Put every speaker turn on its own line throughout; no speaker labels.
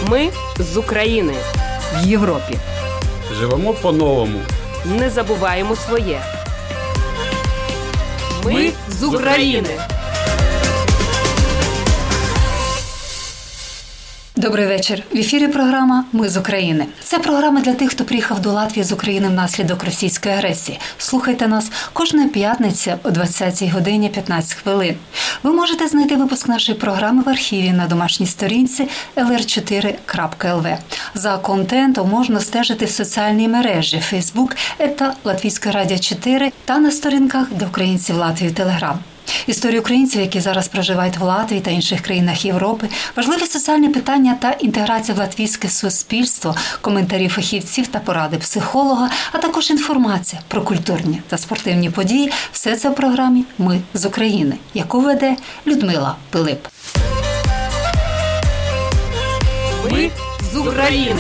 Ми з України.
В Європі.
Живемо по-новому.
Не забуваємо своє. Ми з України.
Добрий вечір. В ефірі програма «Ми з України». Це програма для тих, хто приїхав до Латвії з України внаслідок російської агресії. Слухайте нас кожної п'ятниці о 20-й годині 15 хвилин. Ви можете знайти випуск нашої програми в архіві на домашній сторінці lr4.lv. За контентом можна стежити в соціальній мережі Facebook @Латвійське радіо 4 та на сторінках для українців Латвії Телеграм. Історії українців, які зараз проживають в Латвії та інших країнах Європи, важливі соціальні питання та інтеграція в латвійське суспільство, коментарі фахівців та поради психолога, а також інформація про культурні та спортивні події – все це в програмі «Ми з України», яку веде Людмила Пилип.
Ми з України.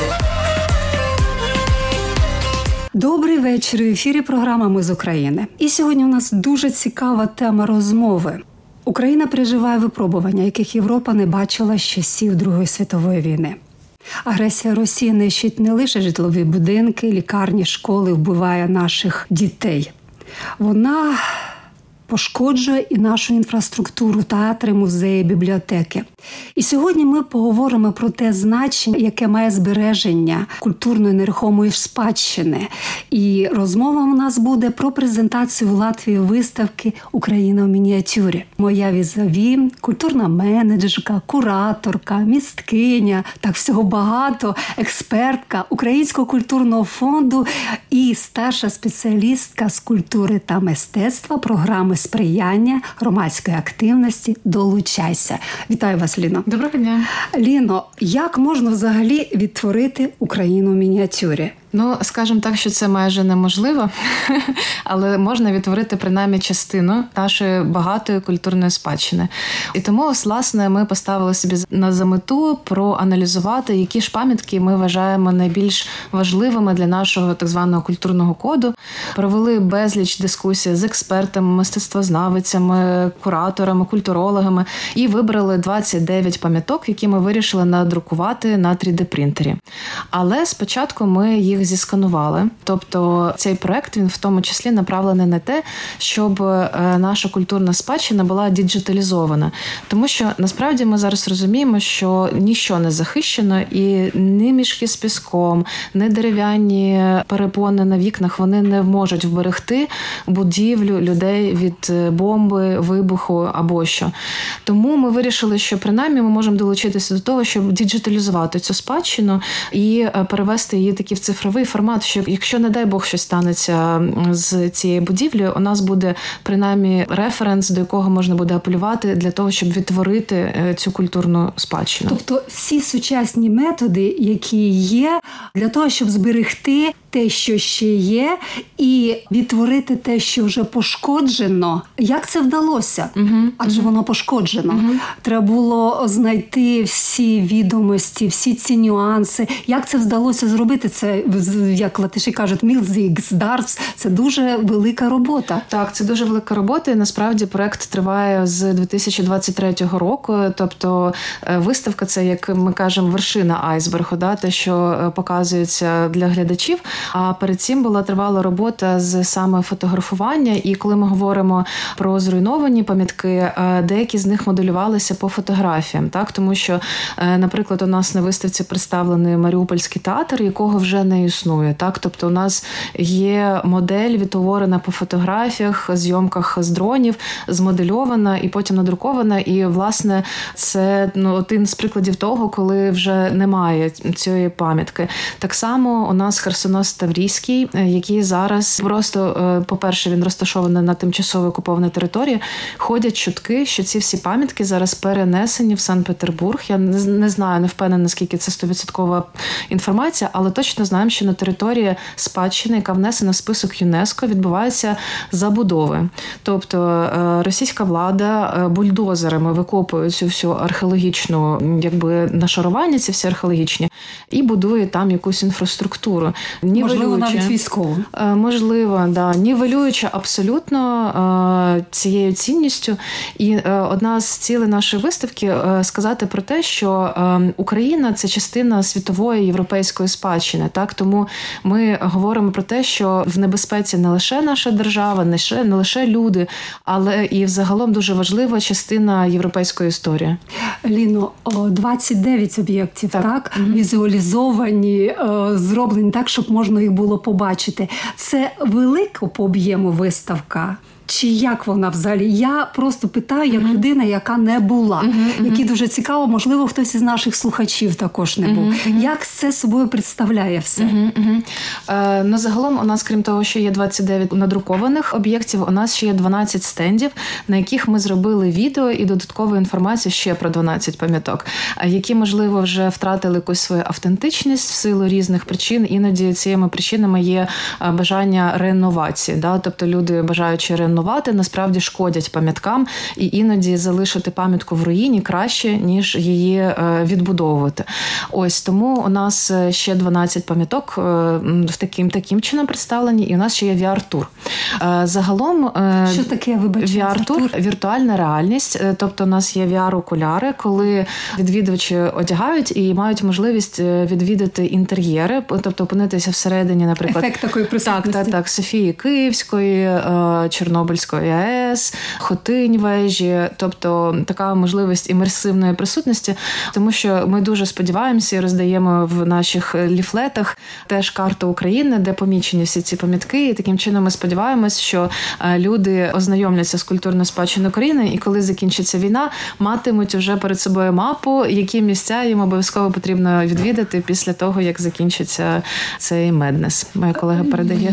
Добрий вечір. В ефірі програма «Ми з України». І сьогодні у нас дуже цікава тема розмови. Україна переживає випробування, яких Європа не бачила з часів Другої світової війни. Агресія Росії нищить не лише житлові будинки, лікарні, школи, вбиває наших дітей. Вона пошкоджує і нашу інфраструктуру, театри, музеї, бібліотеки. І сьогодні ми поговоримо про те значення, яке має збереження культурної нерухомої спадщини. І розмова у нас буде про презентацію в Латвії виставки «Україна в мініатюрі». Моя візаві, культурна менеджерка, кураторка, місткиня, так всього багато, експертка Українського культурного фонду і старша спеціалістка з культури та мистецтва програми сприяння громадської активності «Долучайся». Вітаю вас, Ліно.
Доброго дня.
Ліно, як можна взагалі відтворити Україну в мініатюрі?
Ну, скажімо так, що це майже неможливо, але можна відтворити принаймні частину нашої багатої культурної спадщини. І тому, власне, ми поставили собі за мету проаналізувати, які ж пам'ятки ми вважаємо найбільш важливими для нашого так званого культурного коду. Провели безліч дискусій з експертами, мистецтвознавицями, кураторами, культурологами і вибрали 29 пам'яток, які ми вирішили надрукувати на 3D-принтері. Але спочатку ми їх зісканували. Тобто цей проект, він в тому числі направлений на те, щоб наша культурна спадщина була діджиталізована. Тому що, насправді, ми зараз розуміємо, що ніщо не захищено, і ні мішки з піском, ні дерев'яні перепони на вікнах, вони не можуть вберегти будівлю людей від бомби, вибуху або що. Тому ми вирішили, що принаймні ми можемо долучитися до того, щоб діджиталізувати цю спадщину і перевести її таки в цифровий формат, що якщо, не дай Бог, щось станеться з цією будівлею, у нас буде принаймні референс, до якого можна буде апелювати для того, щоб відтворити цю культурну спадщину.
Тобто всі сучасні методи, які є, для того, щоб зберегти те, що ще є, і відтворити те, що вже пошкоджено. Як це вдалося? Адже воно пошкоджено. Треба було знайти всі відомості, всі ці нюанси. Як це вдалося зробити? Це, як латиші кажуть, мілзіксдарс. Це дуже велика робота.
Так, це дуже велика робота. І насправді проект триває з 2023 року. Тобто виставка – це, як ми кажемо, вершина айсбергу, те, що показується для глядачів. А перед цим була тривала робота з саме фотографування. І коли ми говоримо про зруйновані пам'ятки, деякі з них моделювалися по фотографіям. Так? Тому що, наприклад, у нас на виставці представлений Маріупольський театр, якого вже не існує. Так? Тобто у нас є модель, відтворена по фотографіях, зйомках з дронів, змодельована і потім надрукована. І, власне, це один з прикладів того, коли вже немає цієї пам'ятки. Так само у нас Херсонос Таврійський, який зараз просто, по-перше, він розташований на тимчасово окупованій території. Ходять чутки, що ці всі пам'ятки зараз перенесені в Санкт-Петербург. Я не знаю, не впевнена, наскільки це 100% інформація, але точно знаємо, що на території спадщини, яка внесена в список ЮНЕСКО, відбуваються забудови. Тобто російська влада бульдозерами викопує цю всю археологічну, нашарування, ці всі археологічні, і будує там якусь інфраструктуру.
можливо, навіть військову.
Можливо, да. Нівелююча абсолютно цією цінністю. І одна з цілей нашої виставки сказати про те, що Україна – це частина світової європейської спадщини. Так? Тому ми говоримо про те, що в небезпеці не лише наша держава, не лише люди, але і взагалом дуже важлива частина європейської історії.
Ліно, 29 об'єктів, так? Візуалізовані, зроблені так, щоб можна їх було побачити. Це велика по об'єму виставка? Чи як вона взагалі? Я просто питаю, як людина, яка не була. Якій дуже цікаво, можливо, хтось із наших слухачів також не був. Як це собою представляє все?
Ну, загалом у нас, крім того, що є 29 надрукованих об'єктів, у нас ще є 12 стендів, на яких ми зробили відео і додаткову інформацію ще про 12 пам'яток, які, можливо, вже втратили якусь свою автентичність в силу різних причин. Іноді цими причинами є бажання реінновації. Да? Тобто люди, бажаючи реінновати, насправді шкодять пам'яткам, і іноді залишити пам'ятку в руїні краще, ніж її відбудовувати. Ось тому у нас ще 12 пам'яток таким чином представлені, і у нас ще є VR-тур. Загалом,
що таке, вибачте,
VR-тур? Віртуальна реальність. Тобто у нас є VR-окуляри, коли відвідувачі одягають і мають можливість відвідати інтер'єри, тобто опинитися всередині, наприклад.
Ефект такої присутності.
Так, Софії Київської, Чорнобильської АЕС, Хотинь вежі, тобто така можливість імерсивної присутності, тому що ми дуже сподіваємося і роздаємо в наших ліфлетах теж карту України, де помічені всі ці пам'ятки, і таким чином ми сподіваємось, що люди ознайомляться з культурною спадщиною України, і коли закінчиться війна, матимуть вже перед собою мапу, які місця їм обов'язково потрібно відвідати після того, як закінчиться цей меднес. Моя колега передає.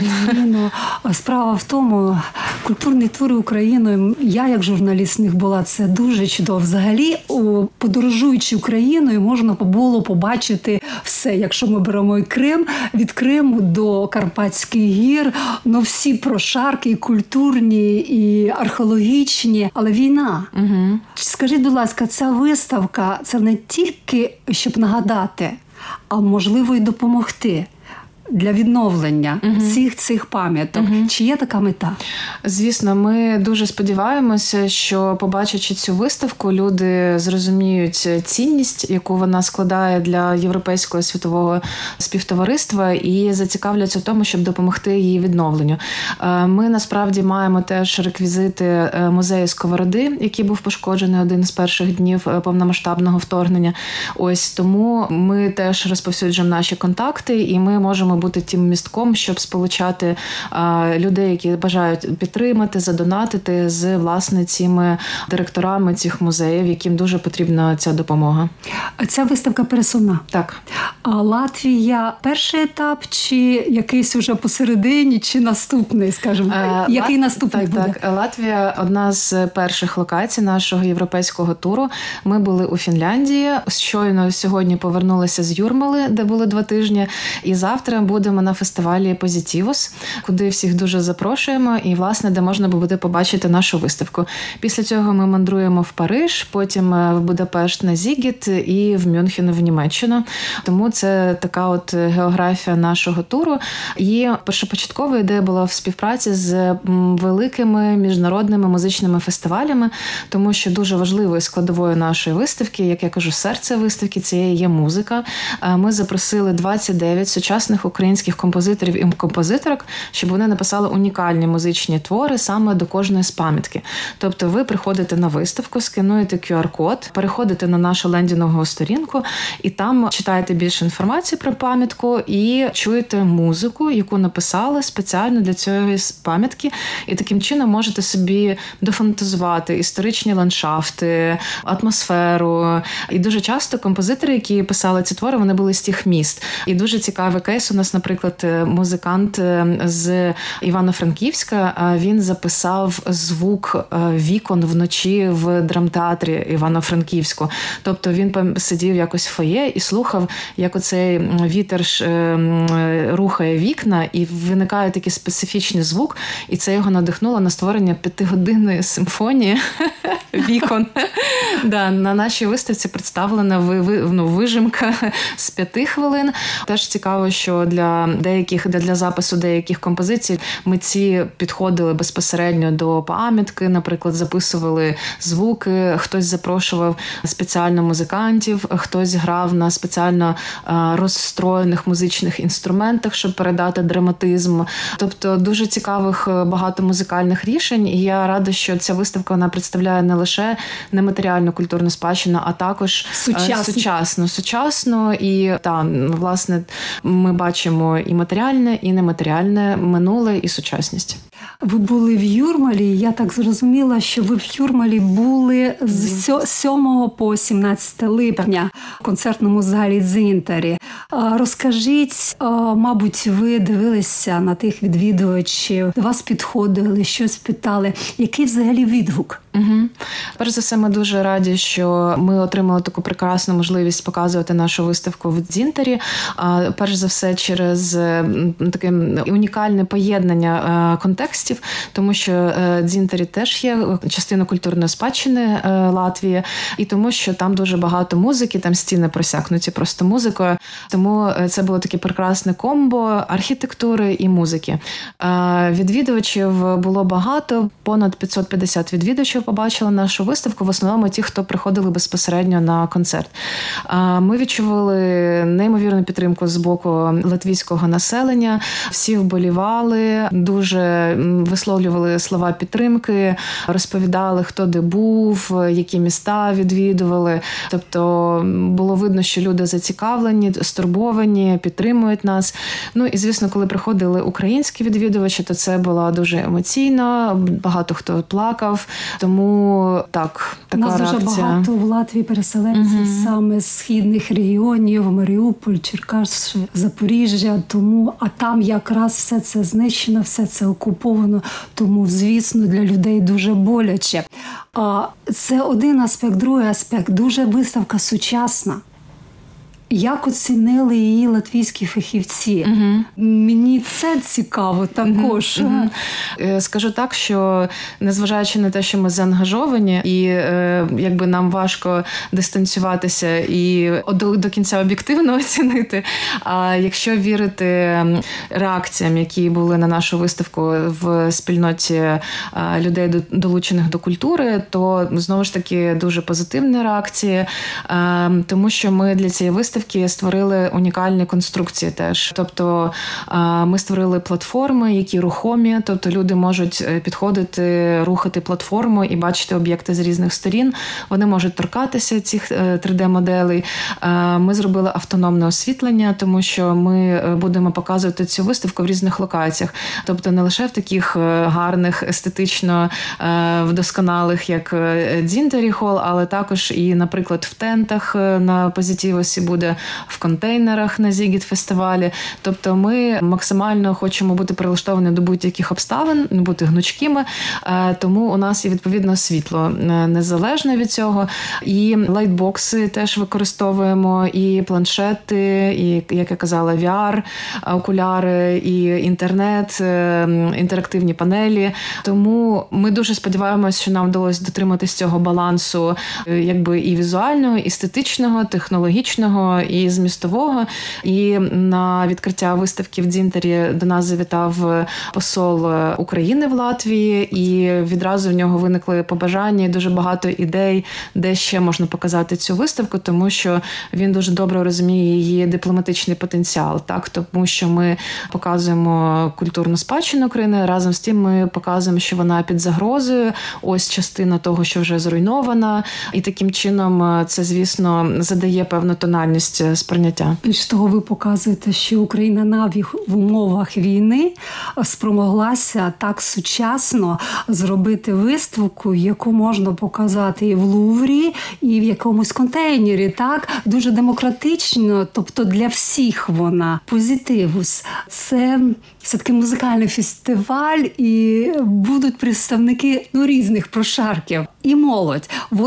Справа в тому, культурні тури Україною, я як журналіст в них була, це дуже чудово. Взагалі, подорожуючи Україною, можна було побачити все. Якщо ми беремо і Крим, від Криму до Карпатських гір, всі прошарки, і культурні, і археологічні, але війна. Скажіть, будь ласка, ця виставка, це не тільки, щоб нагадати, а можливо і допомогти для відновлення всіх цих пам'яток. Чи є така мета?
Звісно, ми дуже сподіваємося, що, побачивши цю виставку, люди зрозуміють цінність, яку вона складає для європейського світового співтовариства, і зацікавляться в тому, щоб допомогти її відновленню. Ми, насправді, маємо теж реквізити музею Сковороди, який був пошкоджений один з перших днів повномасштабного вторгнення. Ось тому ми теж розповсюджуємо наші контакти, і ми можемо бути тим містком, щоб сполучати людей, які бажають підтримати, задонатити з, власне, цими директорами цих музеїв, яким дуже потрібна ця допомога.
Ця виставка пересувна?
Так.
А Латвія – перший етап, чи якийсь уже посередині, чи наступний, скажімо? Який наступний буде?
Так, Латвія – одна з перших локацій нашого європейського туру. Ми були у Фінляндії, щойно сьогодні повернулися з Юрмали, де були 2 тижні, і завтра будемо на фестивалі Позитивус, куди всіх дуже запрошуємо, і, власне, де можна буде побачити нашу виставку. Після цього ми мандруємо в Париж, потім в Будапешт на Зігіт і в Мюнхен в Німеччину. Тому це така от географія нашого туру. І першопочаткова ідея була в співпраці з великими міжнародними музичними фестивалями, тому що дуже важливою складовою нашої виставки, як я кажу, серце виставки, це є музика. Ми запросили 29 сучасних українських композиторів і композиторок, щоб вони написали унікальні музичні твори саме до кожної з пам'ятки. Тобто ви приходите на виставку, скануєте QR-код, переходите на нашу лендінгову сторінку і там читаєте більше інформації про пам'ятку і чуєте музику, яку написали спеціально для цієї пам'ятки. І таким чином можете собі дофантазувати історичні ландшафти, атмосферу. І дуже часто композитори, які писали ці твори, вони були з тих міст. І дуже цікавий кейс у нас, наприклад, музикант з Івано-Франківська, він записав звук вікон вночі в драмтеатрі Івано-Франківську. Тобто він сидів якось в фоє і слухав, як оцей вітер рухає вікна, і виникає такий специфічний звук, і це його надихнуло на створення 5-годинної симфонії вікон. На нашій виставці представлена вижимка з 5 хвилин. Теж цікаво, що для запису деяких композицій митці підходили безпосередньо до пам'ятки, наприклад, записували звуки, хтось запрошував спеціально музикантів, хтось грав на спеціально розстроєних музичних інструментах, щоб передати драматизм. Тобто дуже цікавих багато музикальних рішень, і я рада, що ця виставка вона представляє не лише нематеріальну культурну спадщину, а також сучасну. І власне ми бачимо і матеріальне, і нематеріальне, минуле, і сучасність.
Ви були в Юрмалі, я так зрозуміла, що ви в Юрмалі були з 7 по 17 липня в концертному залі «Дзінтарі». Розкажіть, мабуть, ви дивилися на тих відвідувачів, до вас підходили, щось питали. Який взагалі відгук?
Перш за все, ми дуже раді, що ми отримали таку прекрасну можливість показувати нашу виставку в «Дзінтарі». Перш за все, через таке унікальне поєднання контекстів, тому що «Дзінтарі» теж є частиною культурної спадщини Латвії, і тому, що там дуже багато музики, там стіни просякнуті просто музикою. Тому це було таке прекрасне комбо архітектури і музики. Відвідувачів було багато, понад 550 відвідувачів побачили нашу виставку, в основному ті, хто приходили безпосередньо на концерт. Ми відчували неймовірну підтримку з боку латвійського населення, всі вболівали, дуже висловлювали слова підтримки, розповідали, хто де був, які міста відвідували. Тобто було видно, що люди зацікавлені, стурбовані, підтримують нас. Ну і, звісно, коли приходили українські відвідувачі, то це було дуже емоційно, багато хто плакав. Тому така реакція.
У нас дуже багато в Латвії переселенців саме з східних регіонів, Маріуполь, Черкас, Запоріжжя, а там якраз все це знищено, все це окуповано, тому, звісно, для людей дуже боляче. Це один аспект, другий аспект, дуже виставка сучасна. Як оцінили її латвійські фахівці? Мені це цікаво також.
Скажу так, що незважаючи на те, що ми заангажовані і якби нам важко дистанціюватися і до кінця об'єктивно оцінити, а якщо вірити реакціям, які були на нашу виставку в спільноті людей, долучених до культури, то знову ж таки дуже позитивні реакції, тому що ми для цієї виставки створили унікальні конструкції теж. Тобто ми створили платформи, які рухомі, тобто люди можуть підходити, рухати платформу і бачити об'єкти з різних сторін. Вони можуть торкатися цих 3D-моделей. Ми зробили автономне освітлення, тому що ми будемо показувати цю виставку в різних локаціях. Тобто не лише в таких гарних, естетично вдосконалих, як «Дзінтарі Холл», але також і, наприклад, в тентах на Позитивосі буде, в контейнерах на Зігіт-фестивалі. Тобто ми максимально хочемо бути прилаштовані до будь-яких обставин, не бути гнучкими, тому у нас є відповідно світло незалежне від цього. І лайтбокси теж використовуємо, і планшети, і, як я казала, VR, окуляри, і інтернет, інтерактивні панелі. Тому ми дуже сподіваємося, що нам вдалося дотриматись цього балансу якби і візуального, і естетичного, технологічного, і змістового. І на відкриття виставки в «Дзінтарі» до нас завітав посол України в Латвії, і відразу в нього виникли побажання і дуже багато ідей, де ще можна показати цю виставку, тому що він дуже добре розуміє її дипломатичний потенціал, так? Тому що ми показуємо культурну спадщину України, разом з тим ми показуємо, що вона під загрозою, ось частина того, що вже зруйнована, і таким чином це, звісно, задає певну тональність сприйняття.
Більш того, ви показуєте, що Україна навіть в умовах війни спромоглася так сучасно зробити виставку, яку можна показати і в Луврі, і в якомусь контейнері, так? Дуже демократично, тобто для всіх вона. Позитивус. Це все-таки музикальний фестиваль, і будуть представники різних прошарків. І молодь.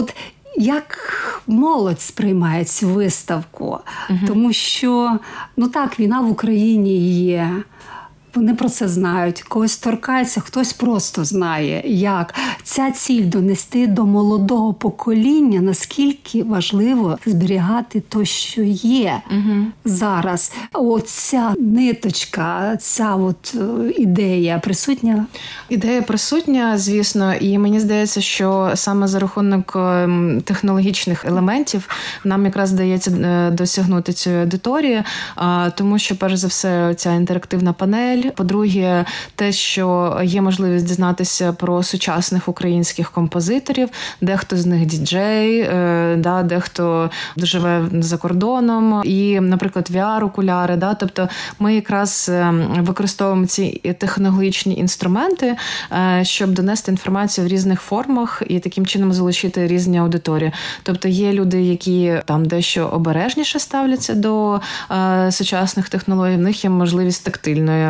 Як молодь сприймає цю виставку? Тому що, війна в Україні є. вони про це знають, когось торкається, хтось просто знає, як ця ціль донести до молодого покоління, наскільки важливо зберігати те, що є зараз. Оця ниточка, ця от ідея присутня?
Ідея присутня, звісно, і мені здається, що саме за рахунок технологічних елементів нам якраз вдається досягнути цієї аудиторії, тому що, перш за все, ця інтерактивна панель, по-друге, те, що є можливість дізнатися про сучасних українських композиторів, дехто з них діджей, дехто живе за кордоном, і, наприклад, VR-окуляри, тобто ми якраз використовуємо ці технологічні інструменти, щоб донести інформацію в різних формах і таким чином залучити різні аудиторії. Тобто є люди, які там дещо обережніше ставляться до сучасних технологій, в них є можливість тактильної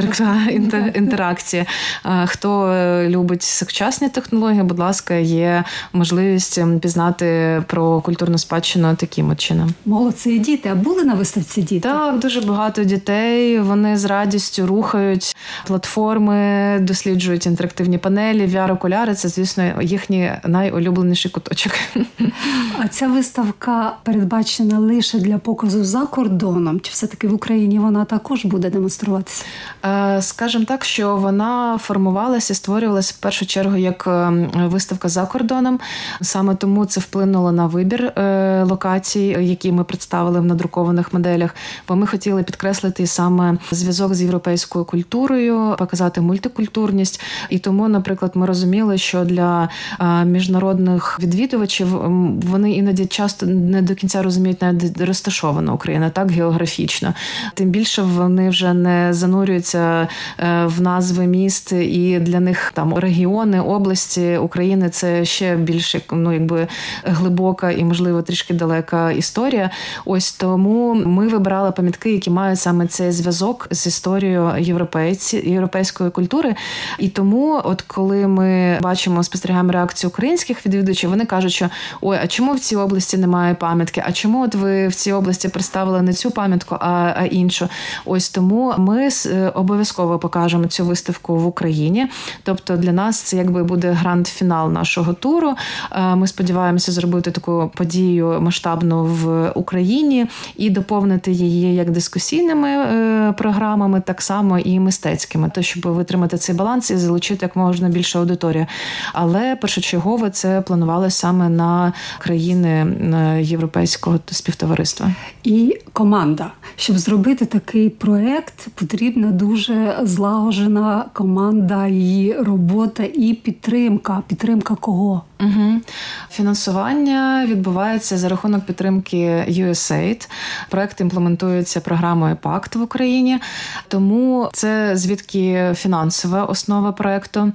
інтеракції. Хто любить сучасні технології, будь ласка, є можливість пізнати про культурну спадщину таким чином.
Молодці, і діти. А були на виставці діти?
Так, дуже багато дітей. Вони з радістю рухають платформи, досліджують інтерактивні панелі, VR-окуляри. Це, звісно, їхній найулюбленіший куточок.
А ця виставка передбачена лише для показу за кордоном? Чи все-таки в Україні вона також буде демонструватися?
Скажімо так, що вона формувалася, створювалася в першу чергу як виставка за кордоном. Саме тому це вплинуло на вибір локацій, які ми представили в надрукованих моделях. Бо ми хотіли підкреслити саме зв'язок з європейською культурою, показати мультикультурність. І тому, наприклад, ми розуміли, що для міжнародних відвідувачів вони іноді часто не до кінця розуміють, навіть розташована Україна, так, географічно. Тим більше вони вже не занурюються в назви міст, і для них там регіони, області України – це ще більше, глибока і, можливо, трішки далека історія. Ось тому ми вибирали пам'ятки, які мають саме цей зв'язок з історією європейської культури. І тому, от коли ми спостерігаємо реакцію українських відвідувачів, вони кажуть, що а чому в цій області немає пам'ятки? А чому от ви в цій області представили не цю пам'ятку, а іншу? Ось тому ми обов'язково покажемо цю виставку в Україні. Тобто для нас це буде гранд-фінал нашого туру. Ми сподіваємося зробити таку подію масштабну в Україні і доповнити її як дискусійними програмами, так само і мистецькими, щоб витримати цей баланс і залучити як можна більше аудиторію. Але першочергово це планувалося саме на країни європейського співтовариства.
І команда. Щоб зробити такий проект, потрібна дуже злагоджена команда, і робота, і підтримка. Підтримка кого?
Фінансування відбувається за рахунок підтримки USAID. Проект імплементується програмою ПАКТ в Україні, тому це звідки фінансова основа проекту.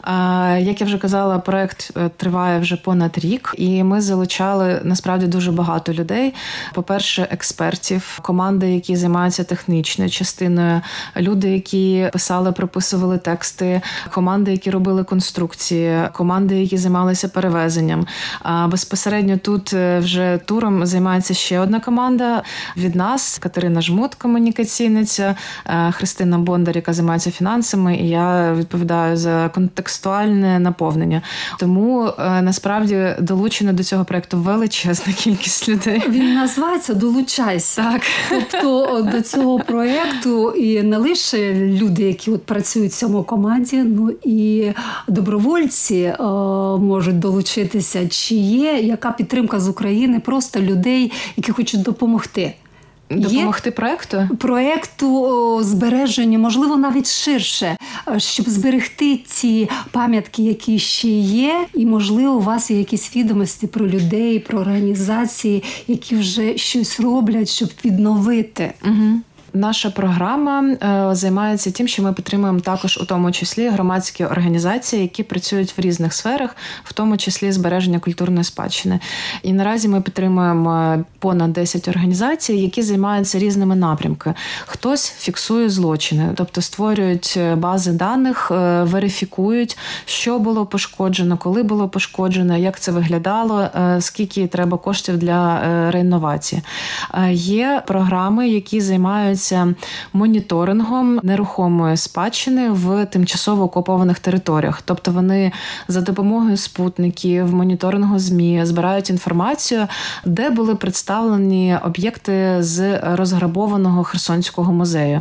Як я вже казала, проект триває вже понад рік, і ми залучали насправді дуже багато людей. По-перше, експертів, команди, які займаються технічною частиною, люди, які писали, прописували тексти, команди, які робили конструкції, команди, які займалися перевезенням. Безпосередньо тут вже туром займається ще одна команда від нас. Катерина Жмут, комунікаційниця, Христина Бондар, яка займається фінансами, і я відповідаю за контекстуальне наповнення. Тому насправді долучено до цього проєкту величезна кількість людей.
Він називається «Долучайся».
Так.
Тобто до цього проєкту і не лише люди, які працюють в цьому команді, і добровольці можуть долучитися. Чи є яка підтримка з України просто людей, які хочуть допомогти?
Допомогти проєкту
збереженню, можливо, навіть ширше, щоб зберегти ці пам'ятки, які ще є, і, можливо, у вас є якісь відомості про людей, про організації, які вже щось роблять, щоб відновити.
Наша програма займається тим, що ми підтримуємо також у тому числі громадські організації, які працюють в різних сферах, в тому числі збереження культурної спадщини. І наразі ми підтримуємо понад 10 організацій, які займаються різними напрямками. Хтось фіксує злочини, тобто створюють бази даних, верифікують, що було пошкоджено, коли було пошкоджено, як це виглядало, скільки треба коштів для реінновації. Є програми, які займаються займаються моніторингом нерухомої спадщини в тимчасово окупованих територіях. Тобто вони за допомогою супутників, моніторингу ЗМІ збирають інформацію, де були представлені об'єкти з розграбованого Херсонського музею.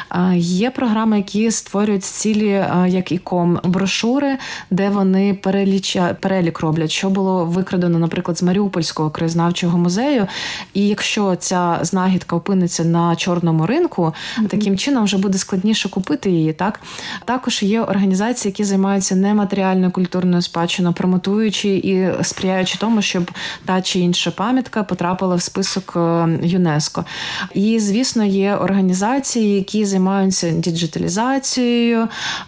Є програми, які створюють цілі, як іком, брошури, де вони перелік роблять, що було викрадено, наприклад, з Маріупольського краєзнавчого музею. І якщо ця знахідка опиниться на чорному ринку, таким чином вже буде складніше купити її. Так? Також є організації, які займаються нематеріальною культурною спадщиною, промотуючи і сприяючи тому, щоб та чи інша пам'ятка потрапила в список ЮНЕСКО. І, звісно, є організації, які займаються діджиталізацією,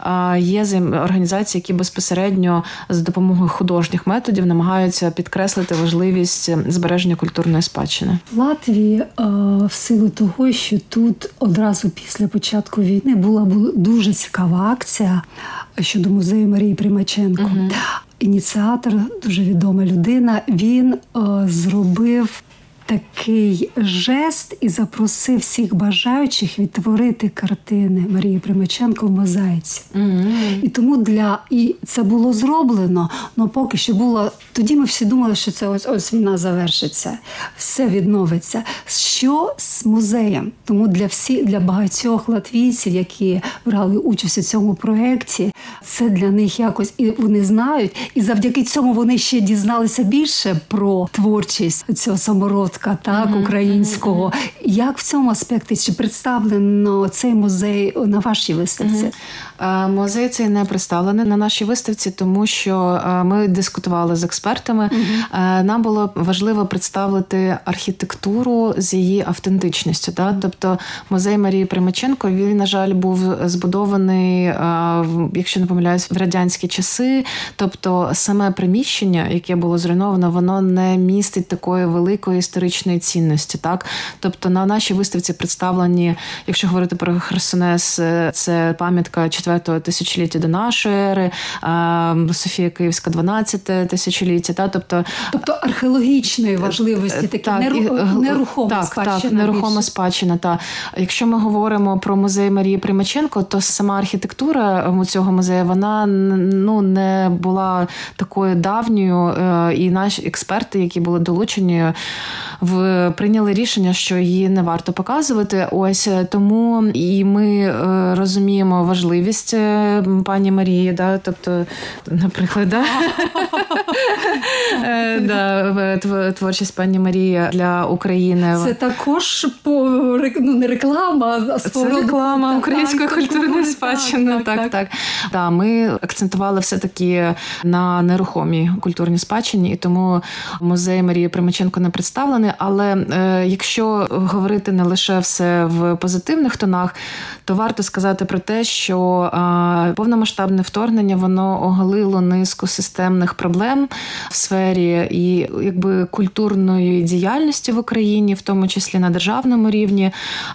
є організації, які безпосередньо за допомогою художніх методів намагаються підкреслити важливість збереження культурної спадщини.
В Латвії в силу того, що тут одразу після початку війни була дуже цікава акція щодо музею Марії Примаченко. Ініціатор, дуже відома людина, він зробив такий жест і запросив всіх бажаючих відтворити картини Марії Примаченко в мозаїці. І тому і це було зроблено, але поки що було... Тоді ми всі думали, що це ось війна завершиться, все відновиться. Що з музеєм? Тому для багатьох латвійців, які брали участь у цьому проєкті, це для них якось, і вони знають, і завдяки цьому вони ще дізналися більше про творчість цього самородка, українського. Як в цьому аспекті, чи представлено цей музей на вашій виставці?
Музей цей не представлений на нашій виставці, тому що ми дискутували з експертами. Нам було важливо представити архітектуру з її автентичністю. Тобто музей Марії Примаченко, він, на жаль, був збудований, якщо не помиляюсь, в радянські часи. Тобто саме приміщення, яке було зруйновано, воно не містить такої великої історичної цінності. Так? Тобто на нашій виставці представлені, якщо говорити про Херсонес, це пам'ятка 4-го тисячоліття до нашої ери, Софія Київська 12-те тисячоліття. Тобто
археологічної важливості, такі нерухома спадщина.
Так, нерухома спадщина. Та. Якщо ми говоримо про музей Марії Примаченко, то сама архітектура цього музею, вона не була такою давньою, і наші експерти, які були долучені, прийняли рішення, що її не варто показувати. Ось тому і ми розуміємо важливість пані Марії, тобто, наприклад, творчість пані Марії для України.
Це також не реклама, а
це реклама української культурної спадщини. Так. Ми акцентували все-таки на нерухомій культурній спадщині, і тому музей Марії Примаченко не представлений, але якщо говорити не лише все в позитивних тонах, то варто сказати про те, що повномасштабне вторгнення, воно оголило низку системних проблем в сфері і культурної діяльності в Україні, в тому числі на державному рівні,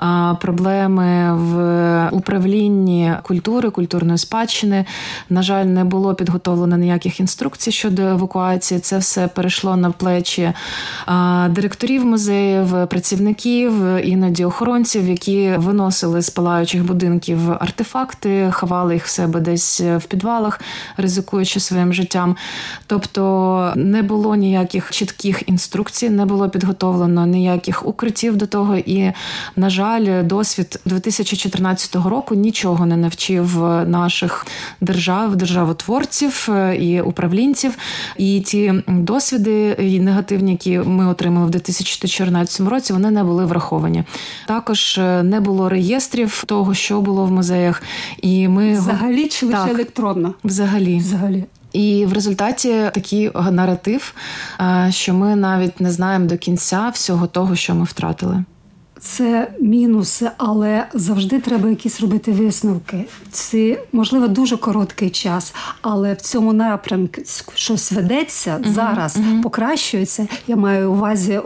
проблеми в управлінні культури, культурної спадщини. На жаль, не було підготовлено ніяких інструкцій щодо евакуації. Це все перейшло на плечі директорів музеїв, працівників, іноді охоронців, які виносили з палаючих будинків артефакти, ховали їх в себе десь в підвалах, ризикуючи своїм життям. Тобто не було ніяких чітких інструкцій, не було підготовлено ніяких укриттів до того. І, на жаль, досвід 2014 року нічого не навчив наших державотворців і управлінців. І ті досвіди негативні, які ми отримали в 2014 році, вони не були враховані. Також не було реєстрів того, що було в музеях. І ми...
Взагалі чи лише електронно?
Взагалі. І в результаті такий наратив, що ми навіть не знаємо до кінця всього того, що ми втратили.
Це мінуси, але завжди треба якісь робити висновки. Це, можливо, дуже короткий час, але в цьому напрямку щось ведеться, зараз покращується. Я маю увазі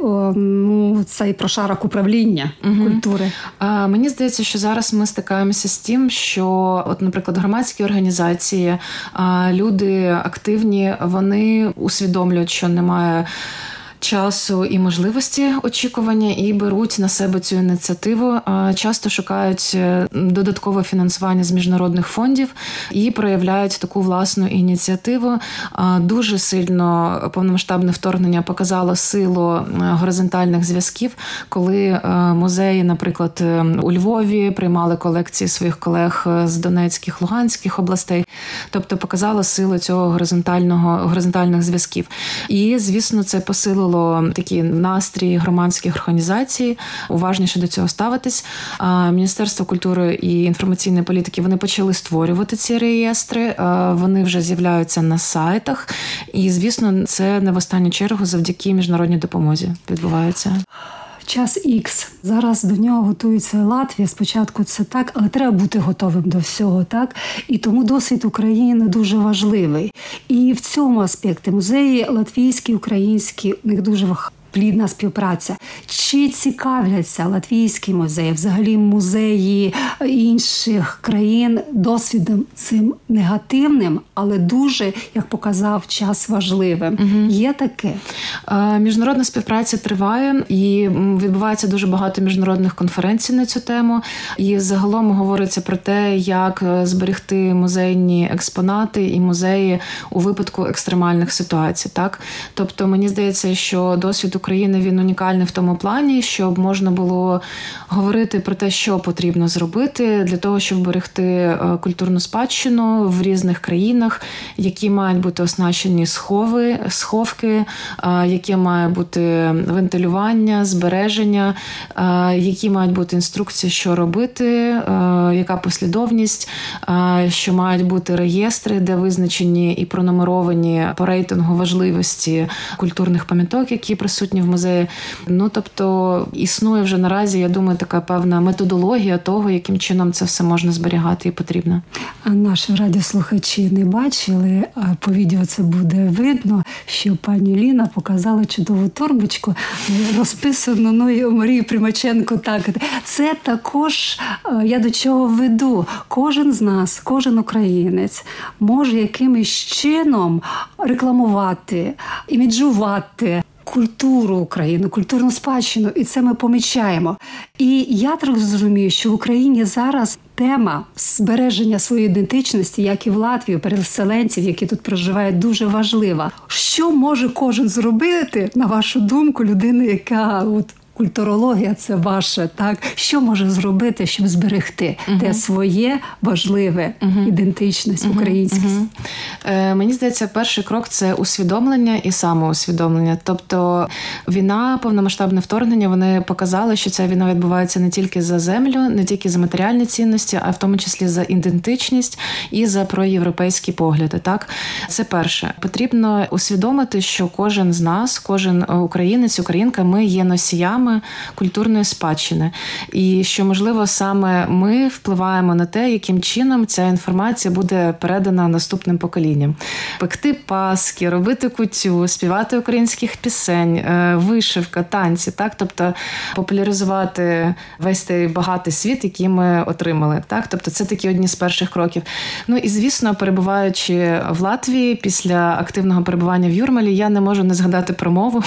цей прошарок управління культури.
Мені здається, що зараз ми стикаємося з тим, що, наприклад, громадські організації, люди активні, вони усвідомлюють, що немає часу і можливості очікування і беруть на себе цю ініціативу. Часто шукають додаткове фінансування з міжнародних фондів і проявляють таку власну ініціативу. Дуже сильно повномасштабне вторгнення показало силу горизонтальних зв'язків, коли музеї, наприклад, у Львові приймали колекції своїх колег з Донецьких, Луганських областей. Тобто показало силу цього горизонтальних зв'язків. І, звісно, це посилило такі настрій громадських організацій, уважніше до цього ставитись. Міністерство культури і інформаційної політики, вони почали створювати ці реєстри, вони вже з'являються на сайтах. І, звісно, це не в останню чергу завдяки міжнародній допомозі відбувається.
Час Х. Зараз до нього готується Латвія. Спочатку це так, але треба бути готовим до всього, так? І тому досвід України дуже важливий. І в цьому аспекті музеї латвійські, українські, у них дуже плідна співпраця. Чи цікавляться латвійські музеї, взагалі музеї інших країн досвідом цим негативним, але дуже, як показав час, важливим? Є таке?
Міжнародна співпраця триває і відбувається дуже багато міжнародних конференцій на цю тему. І загалом говориться про те, як зберегти музейні експонати і музеї у випадку екстремальних ситуацій. Так? Тобто, мені здається, що досвід України, він унікальний в тому плані, щоб можна було говорити про те, що потрібно зробити для того, щоб берегти культурну спадщину в різних країнах, які мають бути оснащені сховки, яке має бути вентилювання, збереження, які мають бути інструкції, що робити, яка послідовність, що мають бути реєстри, де визначені і пронумеровані по рейтингу важливості культурних пам'яток, які присутні в музеї. Тобто, існує вже наразі, я думаю, така певна методологія того, яким чином це все можна зберігати і потрібно.
А наші радіослухачі не бачили, а по відео це буде видно, що пані Ліна показала чудову торбочку, розписану Марією Примаченко. Так, це також, я до чого веду, кожен з нас, кожен українець може якимось чином рекламувати, іміджувати культуру України, культурну спадщину, і це ми помічаємо. І я так зрозумію, що в Україні зараз тема збереження своєї ідентичності, як і в Латвії, переселенців, які тут проживають, дуже важлива. Що може кожен зробити, на вашу думку, людина, яка культурологія – це ваше, так? Що може зробити, щоб зберегти те своє важливе, ідентичність, українськість?
Мені здається, перший крок – це усвідомлення і самоусвідомлення. Тобто війна, повномасштабне вторгнення, вони показали, що ця війна відбувається не тільки за землю, не тільки за матеріальні цінності, а в тому числі за ідентичність і за проєвропейські погляди. Так? Це перше. Потрібно усвідомити, що кожен з нас, кожен українець, українка, ми є носіями культурної спадщини. І що, можливо, саме ми впливаємо на те, яким чином ця інформація буде передана наступним поколінням. Пекти паски, робити кутю, співати українських пісень, вишивка, танці, так? Тобто популяризувати весь той багатий світ, який ми отримали. Так? Тобто це такі одні з перших кроків. І, звісно, перебуваючи в Латвії, після активного перебування в Юрмалі, я не можу не згадати про мову.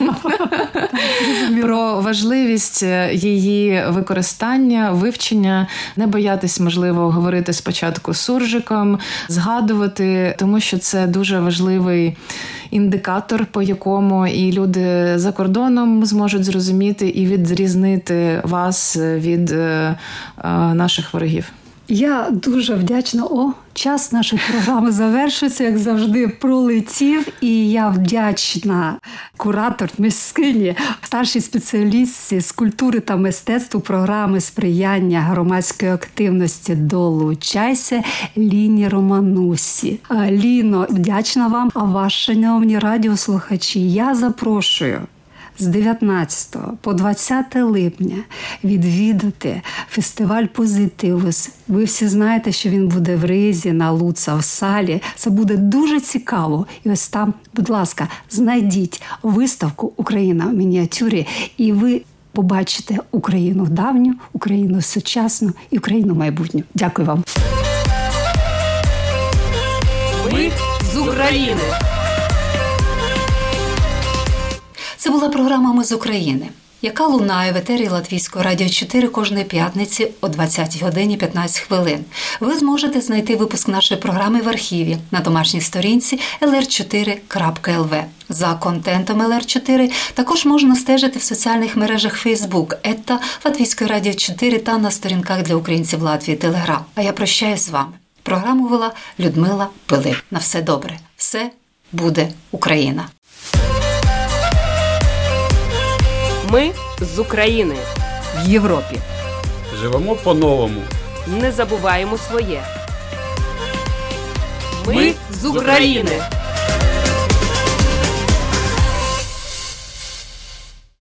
Про важливість її використання, вивчення, не боятись, можливо, говорити спочатку суржиком, згадувати, тому що це дуже важливий індикатор, по якому і люди за кордоном зможуть зрозуміти і відрізнити вас від наших ворогів.
Я дуже вдячна. Час нашої програми завершується, як завжди, пролетів. І я вдячна куратор, міськині, старшій спеціалістці з культури та мистецтву програми сприяння громадської активності «Долучайся» Ліні Романусі. Ліно, вдячна вам. А вас, шановні радіослухачі, я запрошую з 19 по 20 липня відвідати фестиваль «Позитивус». Ви всі знаєте, що він буде в Ризі, на Луца, в Салі. Це буде дуже цікаво. І ось там, будь ласка, знайдіть виставку «Україна в мініатюрі», і ви побачите Україну давню, Україну сучасну і Україну майбутню. Дякую вам.
Ми з України.
була програма «Ми з України», яка лунає в етері Латвійського радіо 4 кожної п'ятниці о 20 годині 15 хвилин. Ви зможете знайти випуск нашої програми в архіві на домашній сторінці lr4.lv. За контентом LR4 також можна стежити в соціальних мережах Facebook, ета Латвійської радіо 4 та на сторінках для українців Латвії Телеграм. А я прощаюсь з вами. Програму вела Людмила Пилип. На все добре. Все буде Україна.
Ми з України. В Європі.
Живемо по-новому.
Не забуваємо своє. Ми з України.